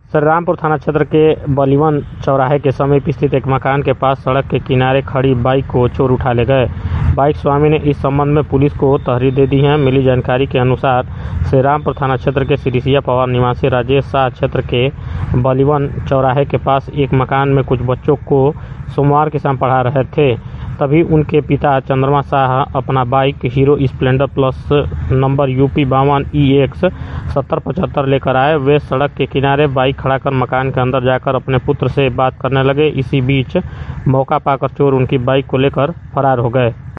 श्रीरामपुर थाना क्षेत्र के बलिवन चौराहे के समीप स्थित एक मकान के पास सड़क के किनारे खड़ी बाइक को चोर उठा ले गए। बाइक स्वामी ने इस संबंध में पुलिस को तहरीर दे दी है। मिली जानकारी के अनुसार श्रीरामपुर थाना क्षेत्र के सिरिसिया पवार निवासी राजेश शाह क्षेत्र के बलिवन चौराहे के पास एक मकान में कुछ बच्चों को सोमवार की शाम पढ़ा रहे थे। तभी उनके पिता चंद्रमा शाह अपना bike Hero Splendor plus number UP 52 EX 7075 लेकर आए। वे सड़क के किनारे बाइक खड़ा कर मकान के अंदर जाकर अपने पुत्र से बात करने लगे। इसी बीच मौका पाकर चोर उनकी बाइक को लेकर फरार हो गए।